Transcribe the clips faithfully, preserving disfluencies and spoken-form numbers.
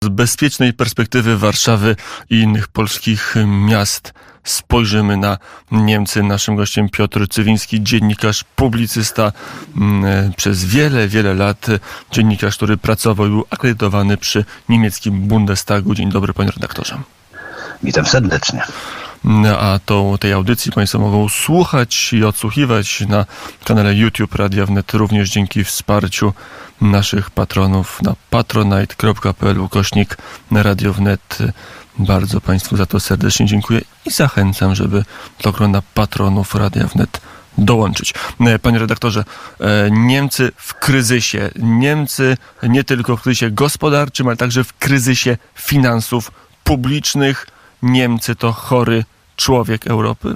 Z bezpiecznej perspektywy Warszawy i innych polskich miast spojrzymy na Niemcy. Naszym gościem Piotr Cywiński, dziennikarz, publicysta, przez wiele, wiele lat dziennikarz, który pracował i był akredytowany przy niemieckim Bundestagu. Dzień dobry, panie redaktorze. Witam serdecznie. A to, tej audycji państwo mogą słuchać i odsłuchiwać na kanale YouTube Radia Wnet, również dzięki wsparciu naszych patronów na patronite kropka p l ukośnik Radio Wnet. Bardzo państwu za to serdecznie dziękuję i zachęcam, żeby do grona patronów Radia Wnet dołączyć. Panie redaktorze, Niemcy w kryzysie. Niemcy nie tylko w kryzysie gospodarczym, ale także w kryzysie finansów publicznych. Niemcy to chory człowiek Europy?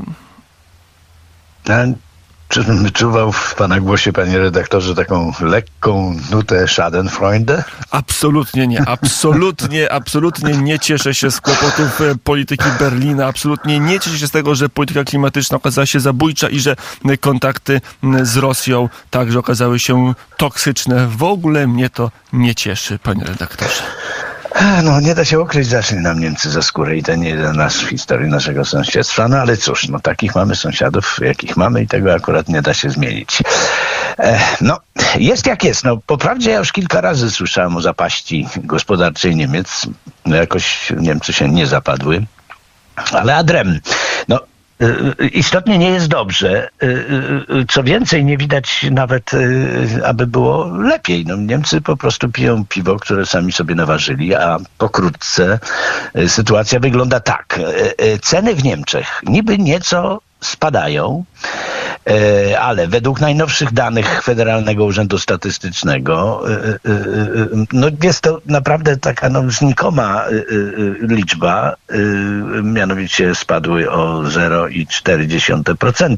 Czyżbym wyczuwał w pana głosie, panie redaktorze, taką lekką nutę Schadenfreude? Absolutnie nie. Absolutnie, absolutnie nie cieszę się z kłopotów polityki Berlina. Absolutnie nie cieszę się z tego, że polityka klimatyczna okazała się zabójcza i że kontakty z Rosją także okazały się toksyczne. W ogóle mnie to nie cieszy, panie redaktorze. No, nie da się ukryć, zaszli nam Niemcy za skórę i to nie jeden raz w historii naszego sąsiedztwa, no ale cóż, no takich mamy sąsiadów, jakich mamy i tego akurat nie da się zmienić. E, no, jest jak jest. No, po prawdzie ja już kilka razy słyszałem o zapaści gospodarczej Niemiec. No, jakoś Niemcy się nie zapadły, ale adrem. No, istotnie nie jest dobrze. Co więcej, nie widać nawet, aby było lepiej. No, Niemcy po prostu piją piwo, które sami sobie naważyli, a pokrótce sytuacja wygląda tak. Ceny w Niemczech niby nieco spadają, ale według najnowszych danych Federalnego Urzędu Statystycznego no jest to naprawdę taka no, znikoma liczba, mianowicie spadły o zero przecinek cztery procent.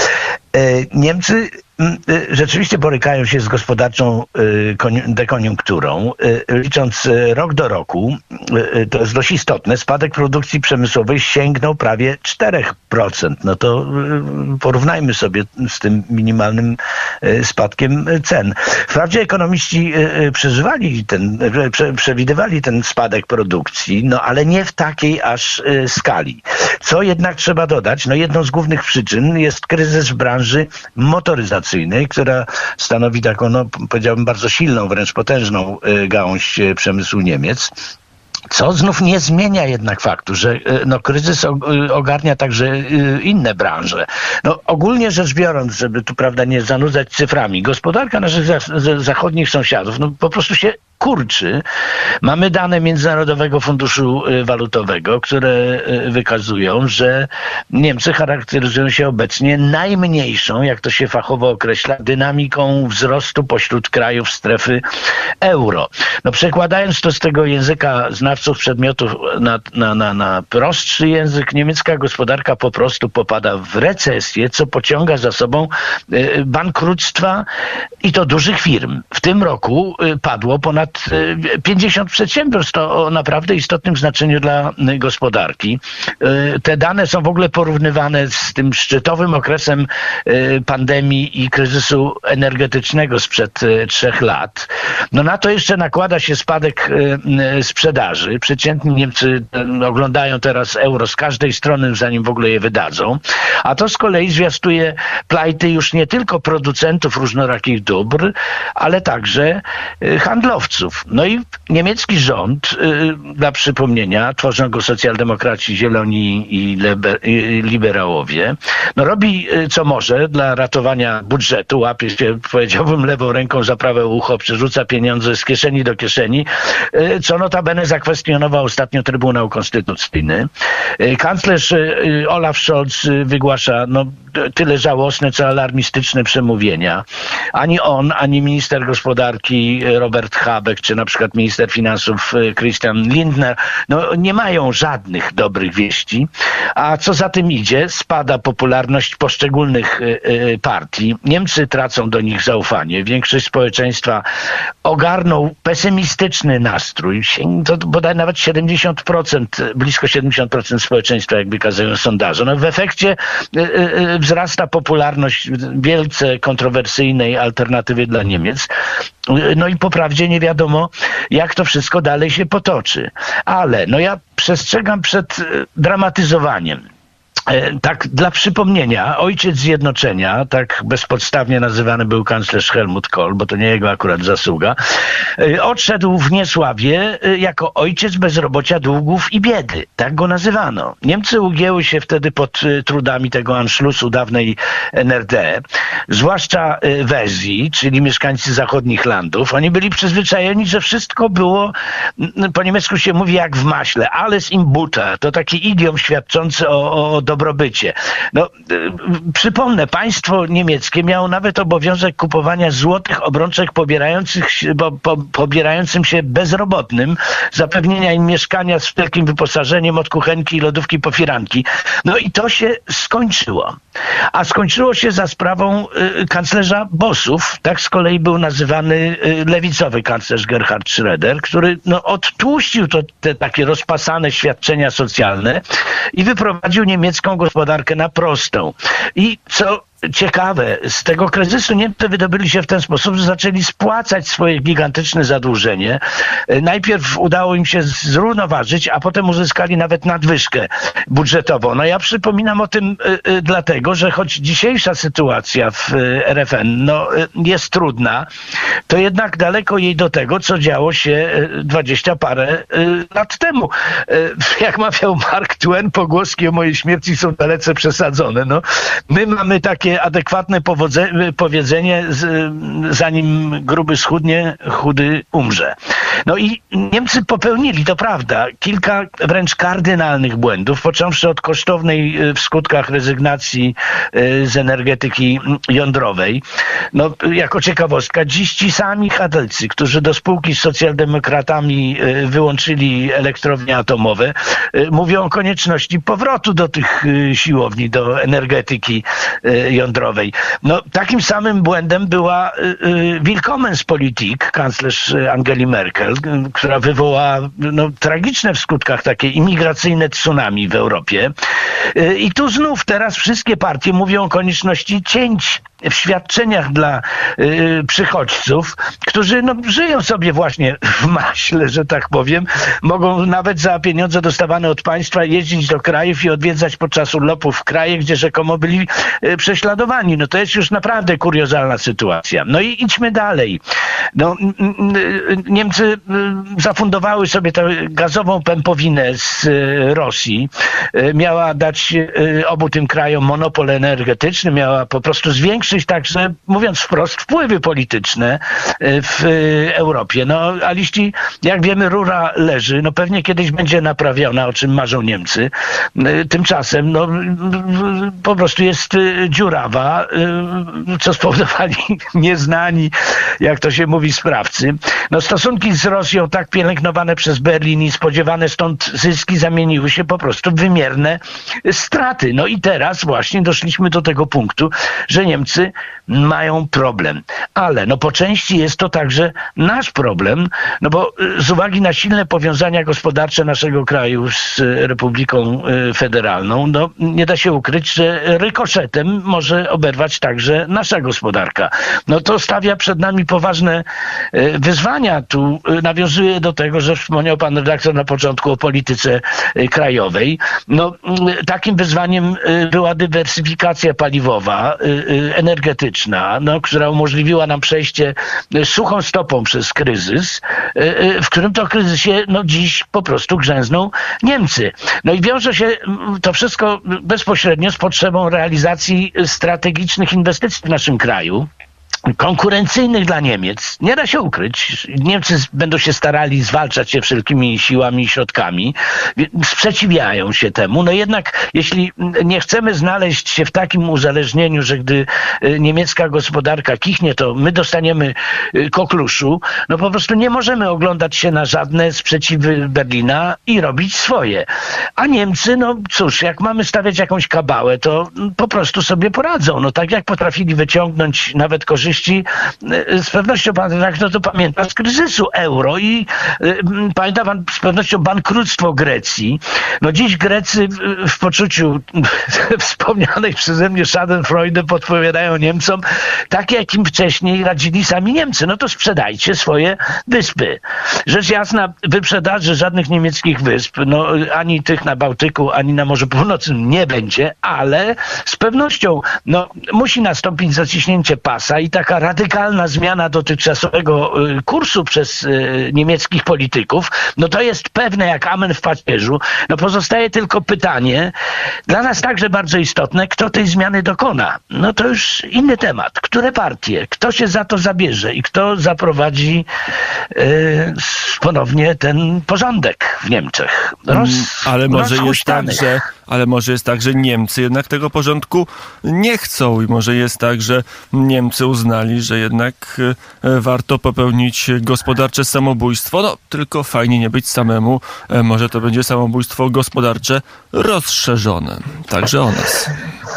Niemcy rzeczywiście borykają się z gospodarczą dekoniunkturą. Licząc rok do roku, to jest dość istotne, spadek produkcji przemysłowej sięgnął prawie cztery procent. No to porównajmy sobie z tym minimalnym spadkiem cen. Wprawdzie ekonomiści przeżywali ten, przewidywali ten spadek produkcji, no ale nie w takiej aż skali. Co jednak trzeba dodać, no jedną z głównych przyczyn jest kryzys w branży motoryzacyjnej, która stanowi taką, no powiedziałbym, bardzo silną, wręcz potężną gałąź przemysłu Niemiec. Co znów nie zmienia jednak faktu, że no, kryzys ogarnia także inne branże. No, ogólnie rzecz biorąc, żeby tu prawda nie zanudzać cyframi, gospodarka naszych zachodnich sąsiadów no, po prostu się kurczy. Mamy dane Międzynarodowego Funduszu Walutowego, które wykazują, że Niemcy charakteryzują się obecnie najmniejszą, jak to się fachowo określa, dynamiką wzrostu pośród krajów strefy euro. No przekładając to z tego języka znawców przedmiotów na, na, na, na prostszy język, niemiecka gospodarka po prostu popada w recesję, co pociąga za sobą bankructwa i to dużych firm. W tym roku padło ponad pięćdziesiąt przedsiębiorstw, to o naprawdę istotnym znaczeniu dla gospodarki. Te dane są w ogóle porównywane z tym szczytowym okresem pandemii i kryzysu energetycznego sprzed trzech lat. No na to jeszcze nakłada się spadek sprzedaży. Przeciętni Niemcy oglądają teraz euro z każdej strony, zanim w ogóle je wydadzą. A to z kolei zwiastuje plajty już nie tylko producentów różnorakich dóbr, ale także handlowców. No i niemiecki rząd, dla przypomnienia, tworzą go socjaldemokraci, zieloni i liberałowie, no robi co może dla ratowania budżetu, łapie się, powiedziałbym, lewą ręką za prawe ucho, przerzuca pieniądze z kieszeni do kieszeni, co notabene zakwestionował ostatnio Trybunał Konstytucyjny. Kanclerz Olaf Scholz wygłasza no, tyle żałosne, co alarmistyczne przemówienia. Ani on, ani minister gospodarki Robert Habeck, czy na przykład minister finansów Christian Lindner, no nie mają żadnych dobrych wieści. A co za tym idzie, spada popularność poszczególnych partii. Niemcy tracą do nich zaufanie. Większość społeczeństwa ogarnął pesymistyczny nastrój, to bodaj nawet siedemdziesiąt procent, blisko siedemdziesiąt procent społeczeństwa, jak wykazują sondaże. No w efekcie wzrasta popularność wielce kontrowersyjnej alternatywy dla Niemiec. No i po prawdzie nie wiadomo, jak to wszystko dalej się potoczy. Ale no ja przestrzegam przed dramatyzowaniem. Tak, dla przypomnienia, ojciec zjednoczenia, tak bezpodstawnie nazywany był kanclerz Helmut Kohl, bo to nie jego akurat zasługa, odszedł w niesławie jako ojciec bezrobocia, długów i biedy. Tak go nazywano. Niemcy ugięły się wtedy pod trudami tego Anschlussu dawnej N R D, zwłaszcza Wezji, czyli mieszkańcy zachodnich landów. Oni byli przyzwyczajeni, że wszystko było, po niemiecku się mówi jak w maśle, alles im Butter. To taki idiom świadczący o, o dobrobycie. No, y, przypomnę, państwo niemieckie miało nawet obowiązek kupowania złotych obrączek pobierających, po, po, pobierającym się bezrobotnym, zapewnienia im mieszkania z wielkim wyposażeniem od kuchenki i lodówki po firanki. No i to się skończyło. A skończyło się za sprawą y, kanclerza Bossów. Tak z kolei był nazywany y, lewicowy kanclerz Gerhard Schröder, który no, odtłuścił to, te takie rozpasane świadczenia socjalne i wyprowadził niemiecką gospodarkę na prostą. I co ciekawe, z tego kryzysu Niemcy wydobyli się w ten sposób, że zaczęli spłacać swoje gigantyczne zadłużenie. Najpierw udało im się zrównoważyć, a potem uzyskali nawet nadwyżkę budżetową. No ja przypominam o tym y, y, dlatego, że choć dzisiejsza sytuacja w y, R F N no, y, jest trudna, to jednak daleko jej do tego, co działo się dwadzieścia parę y, lat temu. Y, jak mawiał Mark Twain, pogłoski o mojej śmierci są dalece przesadzone. No, my mamy takie adekwatne powodze- powiedzenie, z, zanim gruby schudnie, chudy umrze. No i Niemcy popełnili, to prawda, kilka wręcz kardynalnych błędów, począwszy od kosztownej w skutkach rezygnacji z energetyki jądrowej. No, jako ciekawostka, dziś ci sami chadeccy, którzy do spółki z socjaldemokratami wyłączyli elektrownie atomowe, mówią o konieczności powrotu do tych siłowni, do energetyki jądrowej. No, takim samym błędem była Willkommenspolitik, kanclerz Angeli Merkel, która wywołała no, tragiczne w skutkach takie imigracyjne tsunami w Europie. I tu znów teraz wszystkie partie mówią o konieczności cięć w świadczeniach dla y, przychodźców, którzy no, żyją sobie właśnie w maśle, że tak powiem. Mogą nawet za pieniądze dostawane od państwa jeździć do krajów i odwiedzać podczas urlopów kraje, gdzie rzekomo byli y, prześladowani. No to jest już naprawdę kuriozalna sytuacja. No i idźmy dalej. No, y, y, Niemcy y, zafundowały sobie tę gazową pępowinę z y, Rosji. Y, miała dać y, obu tym krajom monopol energetyczny, miała po prostu zwiększyć także, mówiąc wprost, wpływy polityczne w Europie. No, a jeśli, jak wiemy, rura leży, no pewnie kiedyś będzie naprawiona, o czym marzą Niemcy. Tymczasem, no, po prostu jest dziurawa, co spowodowali nieznani, jak to się mówi, sprawcy. No, stosunki z Rosją, tak pielęgnowane przez Berlin i spodziewane stąd zyski, zamieniły się po prostu w wymierne straty. No i teraz właśnie doszliśmy do tego punktu, że Niemcy mają problem. Ale no po części jest to także nasz problem, no bo z uwagi na silne powiązania gospodarcze naszego kraju z Republiką Federalną, no nie da się ukryć, że rykoszetem może oberwać także nasza gospodarka. No to stawia przed nami poważne wyzwania. Tu nawiązuje do tego, że wspomniał pan redaktor na początku o polityce krajowej. No takim wyzwaniem była dywersyfikacja paliwowa, energetyczna, no, która umożliwiła nam przejście suchą stopą przez kryzys, w którym to kryzysie no, dziś po prostu grzęzną Niemcy. No i wiąże się to wszystko bezpośrednio z potrzebą realizacji strategicznych inwestycji w naszym kraju, konkurencyjnych dla Niemiec. Nie da się ukryć. Niemcy będą się starali zwalczać się wszelkimi siłami i środkami. Sprzeciwiają się temu. No jednak, jeśli nie chcemy znaleźć się w takim uzależnieniu, że gdy niemiecka gospodarka kichnie, to my dostaniemy kokluszu, no po prostu nie możemy oglądać się na żadne sprzeciwy Berlina i robić swoje. A Niemcy, no cóż, jak mamy stawiać jakąś kabałę, to po prostu sobie poradzą. No tak jak potrafili wyciągnąć nawet korzyści opowieści z pewnością pan redaktor to pamięta z kryzysu euro i y, pamięta pan z pewnością bankructwo Grecji. No dziś Grecy w, w poczuciu wspomnianej przeze mnie Schadenfreude podpowiadają Niemcom tak, jak im wcześniej radzili sami Niemcy. No to sprzedajcie swoje wyspy. Rzecz jasna, wyprzedaży żadnych niemieckich wysp, no ani tych na Bałtyku, ani na Morzu Północnym nie będzie, ale z pewnością no, musi nastąpić zaciśnięcie pasa i taka radykalna zmiana dotychczasowego y, kursu przez y, niemieckich polityków, no to jest pewne jak amen w pacierzu. No pozostaje tylko pytanie, dla nas także bardzo istotne, kto tej zmiany dokona. No to już inny temat. Które partie? Kto się za to zabierze i kto zaprowadzi y, ponownie ten porządek w Niemczech? Roz, ale może jest tak, że ale może jest tak, że Niemcy jednak tego porządku nie chcą i może jest tak, że Niemcy uznali, że jednak warto popełnić gospodarcze samobójstwo. No, tylko fajnie nie być samemu. Może to będzie samobójstwo gospodarcze rozszerzone. Także o nas.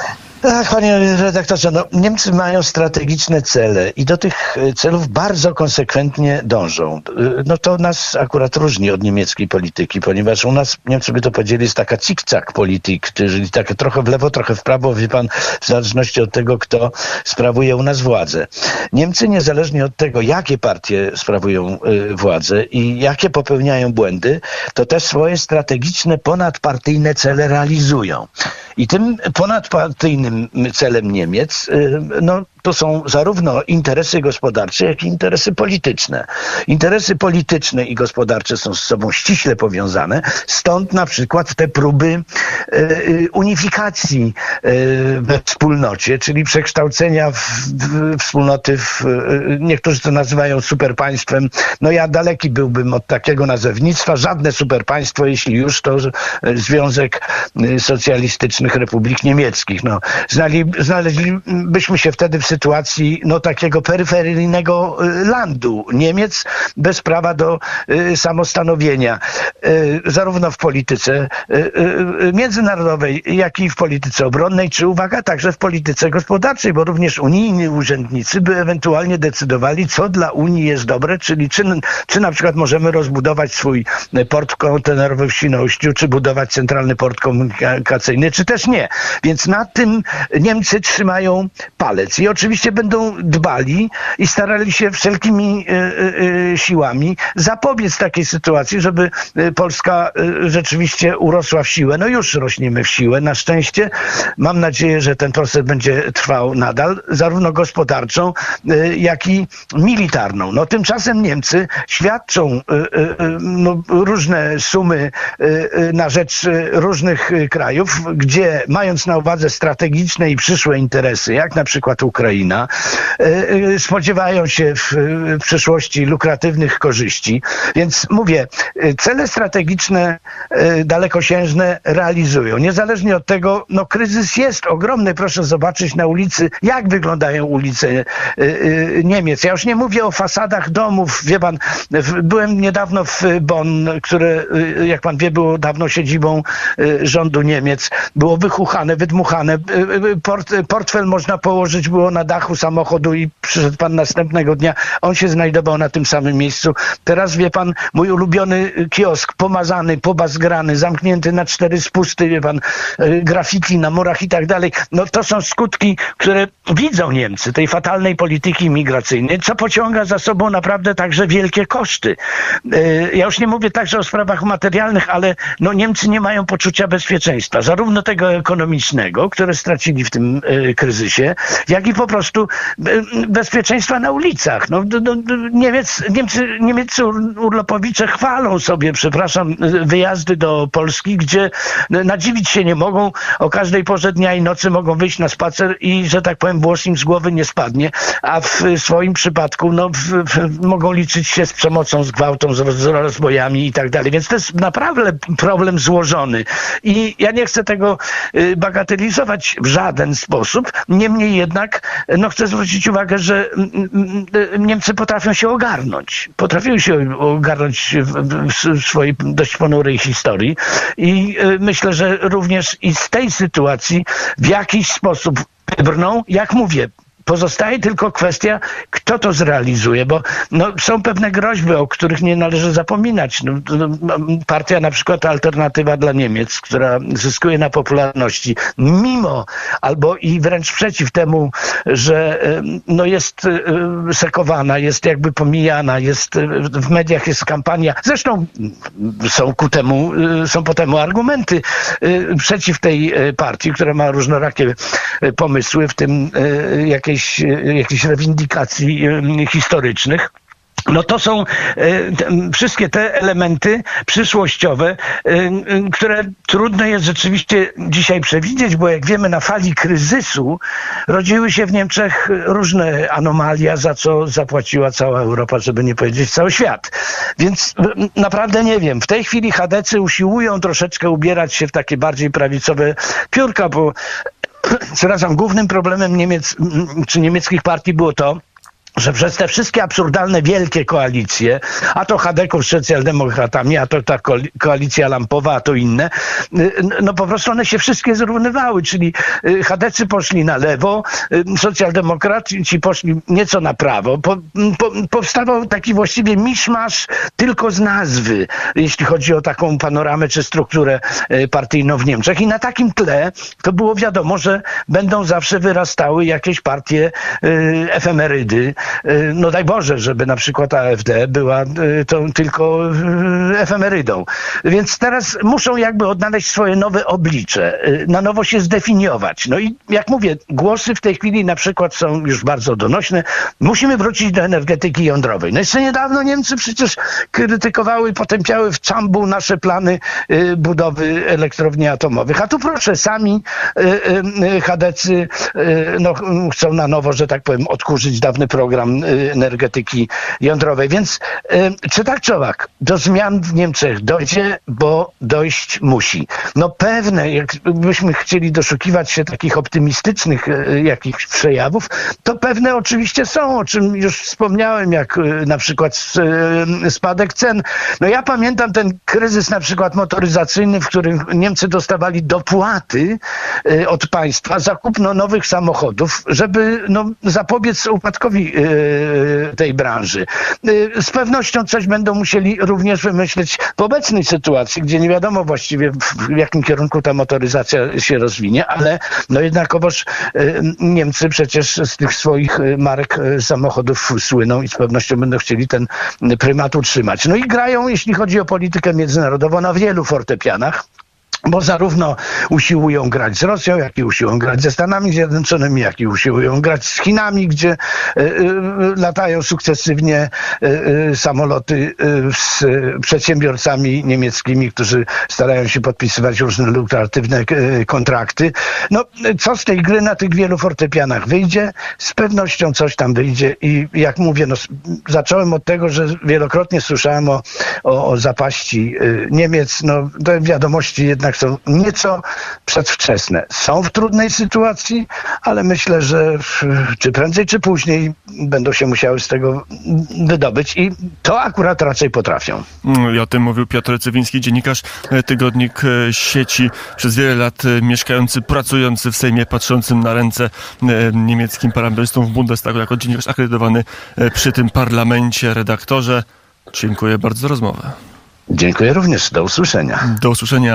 Tak, panie redaktorze, no, Niemcy mają strategiczne cele i do tych celów bardzo konsekwentnie dążą. No to nas akurat różni od niemieckiej polityki, ponieważ u nas, Niemcy by to powiedzieli, jest taka cik-cak polityk, czyli takie trochę w lewo, trochę w prawo, wie pan, w zależności od tego, kto sprawuje u nas władzę. Niemcy, niezależnie od tego, jakie partie sprawują y, władzę i jakie popełniają błędy, to też swoje strategiczne, ponadpartyjne cele realizują. I tym ponadpartyjnym celem Niemiec, no to są zarówno interesy gospodarcze, jak i interesy polityczne. Interesy polityczne i gospodarcze są z sobą ściśle powiązane, stąd na przykład te próby e, unifikacji e, we wspólnocie, czyli przekształcenia w, w, wspólnoty w, niektórzy to nazywają superpaństwem. No ja daleki byłbym od takiego nazewnictwa. Żadne superpaństwo, jeśli już, to Związek Socjalistycznych Republik Niemieckich. No, znali, znaleźlibyśmy się wtedy w sytuacji no, takiego peryferyjnego landu Niemiec bez prawa do y, samostanowienia. Y, zarówno w polityce y, y, międzynarodowej, jak i w polityce obronnej, czy uwaga, także w polityce gospodarczej, bo również unijni urzędnicy by ewentualnie decydowali, co dla Unii jest dobre, czyli czy, czy na przykład możemy rozbudować swój port kontenerowy w Świnoujściu, czy budować centralny port komunikacyjny, czy też nie. Więc na tym Niemcy trzymają palec i oczywiście będą dbali i starali się wszelkimi y, y, siłami zapobiec takiej sytuacji, żeby Polska y, rzeczywiście urosła w siłę. No już rośniemy w siłę, na szczęście. Mam nadzieję, że ten proces będzie trwał nadal, zarówno gospodarczą, y, jak i militarną. No tymczasem Niemcy świadczą y, y, no, różne sumy y, y, na rzecz różnych krajów, gdzie mając na uwadze strategiczne i przyszłe interesy, jak na przykład Ukraina, spodziewają się w, w przyszłości lukratywnych korzyści. Więc mówię, cele strategiczne dalekosiężne realizują. Niezależnie od tego, no kryzys jest ogromny. Proszę zobaczyć na ulicy, jak wyglądają ulice Niemiec. Ja już nie mówię o fasadach domów. Wie pan, byłem niedawno w Bonn, które, jak pan wie, było dawno siedzibą rządu Niemiec. Było wychuchane, wydmuchane. Port, portfel można położyć było na dachu samochodu i przyszedł pan następnego dnia. On się znajdował na tym samym miejscu. Teraz wie pan, mój ulubiony kiosk, pomazany, pobazgrany, zamknięty na cztery spusty, wie pan, graffiti na murach i tak dalej. No to są skutki, które widzą Niemcy, tej fatalnej polityki migracyjnej, co pociąga za sobą naprawdę także wielkie koszty. Ja już nie mówię także o sprawach materialnych, ale no Niemcy nie mają poczucia bezpieczeństwa, zarówno tego ekonomicznego, które stracili w tym y, kryzysie, jak i po prostu y, bezpieczeństwa na ulicach. No, do, do, Niemiec, Niemcy, niemieccy urlopowicze chwalą sobie, przepraszam, wyjazdy do Polski, gdzie nadziwić się nie mogą, o każdej porze dnia i nocy mogą wyjść na spacer i, że tak powiem, włos im z głowy nie spadnie, a w swoim przypadku no, w, w, mogą liczyć się z przemocą, z gwałtą, z, z rozbojami i tak dalej. Więc to jest naprawdę problem złożony. I ja nie chcę tego bagatelizować w żaden sposób. Niemniej jednak no, chcę zwrócić uwagę, że Niemcy potrafią się ogarnąć. Potrafią się ogarnąć w, w swojej dość ponurej historii i myślę, że również i z tej sytuacji w jakiś sposób wybrną, jak mówię, pozostaje tylko kwestia, kto to zrealizuje, bo no, są pewne groźby, o których nie należy zapominać. No, partia na przykład Alternatywa dla Niemiec, która zyskuje na popularności, mimo albo i wręcz przeciw temu, że no, jest sekowana, jest jakby pomijana, jest w mediach jest kampania. Zresztą są ku temu, są po temu argumenty przeciw tej partii, która ma różnorakie pomysły, w tym jakieś, jakieś rewindykacji historycznych. No to są y, te, wszystkie te elementy przyszłościowe, y, y, które trudno jest rzeczywiście dzisiaj przewidzieć, bo jak wiemy, na fali kryzysu rodziły się w Niemczech różne anomalia, za co zapłaciła cała Europa, żeby nie powiedzieć cały świat. Więc y, naprawdę nie wiem. W tej chwili chadecy usiłują troszeczkę ubierać się w takie bardziej prawicowe piórka, bo przepraszam, głównym problemem Niemiec czy niemieckich partii było to, że przez te wszystkie absurdalne wielkie koalicje, a to Hadeków z socjaldemokratami, a to ta koalicja lampowa, a to inne, no po prostu one się wszystkie zrównywały, czyli Hadecy poszli na lewo, socjaldemokraci poszli nieco na prawo. Po, po, powstawał taki właściwie miszmasz tylko z nazwy, jeśli chodzi o taką panoramę czy strukturę partyjną w Niemczech. I na takim tle to było wiadomo, że będą zawsze wyrastały jakieś partie efemerydy. No daj Boże, żeby na przykład A F D była tą tylko efemerydą. Więc teraz muszą jakby odnaleźć swoje nowe oblicze, na nowo się zdefiniować. No i jak mówię, głosy w tej chwili na przykład są już bardzo donośne. Musimy wrócić do energetyki jądrowej. No jeszcze niedawno Niemcy przecież krytykowały, potępiały w czambu nasze plany budowy elektrowni atomowych. A tu proszę, sami chadecy no, chcą na nowo, że tak powiem, odkurzyć dawny program energetyki jądrowej. Więc czy tak czy owak, do zmian w Niemczech dojdzie, bo dojść musi. No pewne, jakbyśmy chcieli doszukiwać się takich optymistycznych jakichś przejawów, to pewne oczywiście są, o czym już wspomniałem, jak na przykład spadek cen. No ja pamiętam ten kryzys na przykład motoryzacyjny, w którym Niemcy dostawali dopłaty od państwa za kupno nowych samochodów, żeby no, zapobiec upadkowi tej branży. Z pewnością coś będą musieli również wymyśleć w obecnej sytuacji, gdzie nie wiadomo właściwie w jakim kierunku ta motoryzacja się rozwinie, ale no jednakowoż Niemcy przecież z tych swoich marek samochodów słyną i z pewnością będą chcieli ten prymat utrzymać. No i grają, jeśli chodzi o politykę międzynarodową, na wielu fortepianach. Bo zarówno usiłują grać z Rosją, jak i usiłują grać ze Stanami Zjednoczonymi, jak i usiłują grać z Chinami, gdzie y, y, latają sukcesywnie y, y, samoloty y, z przedsiębiorcami niemieckimi, którzy starają się podpisywać różne lukratywne y, kontrakty. No, co z tej gry na tych wielu fortepianach wyjdzie? Z pewnością coś tam wyjdzie i jak mówię, no, zacząłem od tego, że wielokrotnie słyszałem o, o, o zapaści y, Niemiec. No, te wiadomości jednak są nieco przedwczesne. Są w trudnej sytuacji, ale myślę, że czy prędzej, czy później będą się musiały z tego wydobyć i to akurat raczej potrafią. I o tym mówił Piotr Cywiński, dziennikarz, tygodnik Sieci, przez wiele lat mieszkający, pracujący w Sejmie, patrzącym na ręce niemieckim parlamentarzystom w Bundestagu jako dziennikarz akredytowany przy tym parlamencie, redaktorze. Dziękuję bardzo za rozmowę. Dziękuję również. Do usłyszenia. Do usłyszenia.